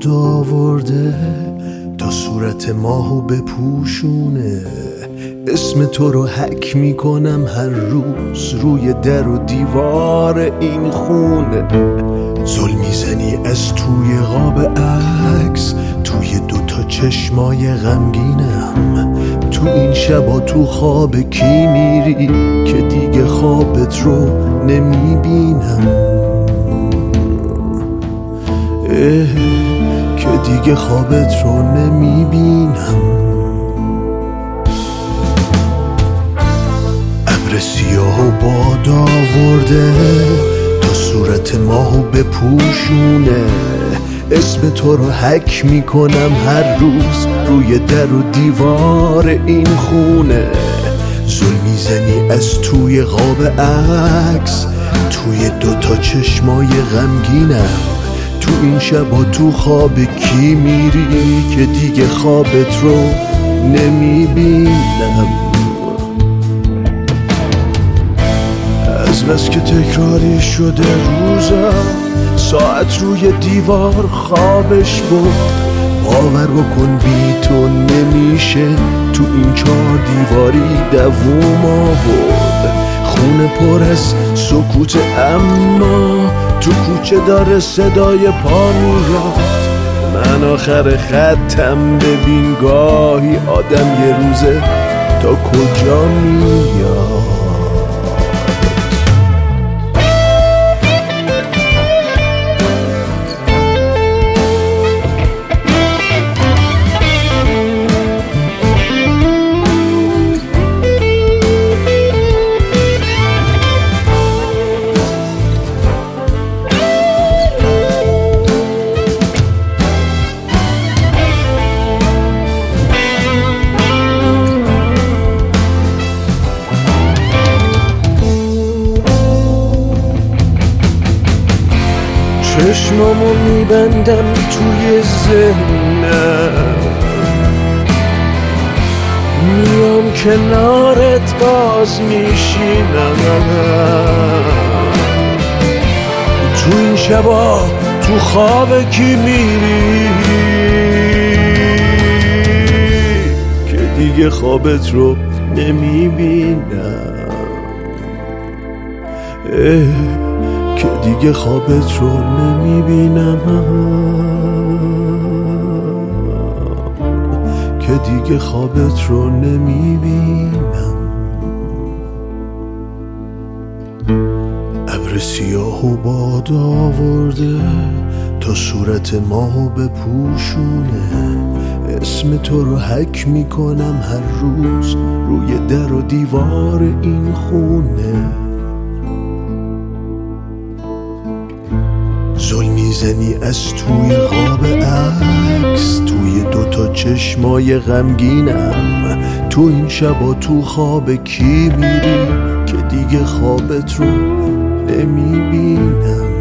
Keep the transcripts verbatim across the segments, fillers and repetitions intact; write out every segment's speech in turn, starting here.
باد آورده تا صورت ماهو بپوشونه. اسم تو رو حک میکنم هر روز روی در و دیوار این خونه. زل میزنی از توی قاب عکس، توی دوتا چشمای غمگینم. تو این شبا تو خواب کی میری که دیگه خوابت رو نمیبینم؟ اه که دیگه خوابت رو نمیبینم. ابر سیاه و باد آورده تا صورت ماهو بپوشونه. اسم تو رو حک میکنم هر روز روی در و دیوار این خونه. زل میزنی از توی قاب عکس، توی دوتا چشمای غمگینم. تو این شبا تو خواب کی میری که دیگه خوابت رو نمیبینم؟ از بس که تکراری شده روزم، ساعت روی دیوار خوابش بود. باور بکن بی تو نمیشه تو این چهار دیواری دووم آورد. خونه پر از سکوت اما تو کوچه داره صدای پا میاد. من آخر خطم ببین گاهی آدم یه روزه تا کجا میاد. چشمامو میبندم توی ذهنم، میام کنارت باز میشینم. تو این شبا تو خواب کی میری که دیگه خوابت رو نمیبینم؟ که دیگه خوابت رو نمیبینم، که دیگه خوابت رو نمیبینم. ابر سیاه و باد آورده تا صورت ماهو بپوشونه. اسم تو رو حک میکنم هر روز روی در و دیوار این خونه. زل میزنی از توی خواب عکس، توی دوتا چشمای غمگینم. تو این شبا تو خواب کی میری که دیگه خوابت رو نمیبینم؟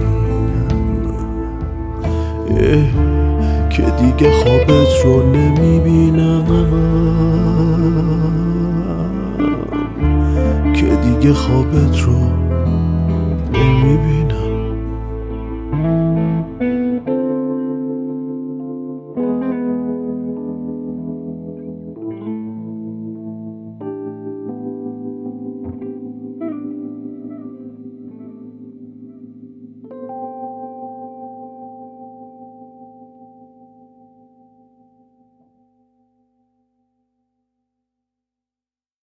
که دیگه خوابت رو نمیبینم، که دیگه خوابت رو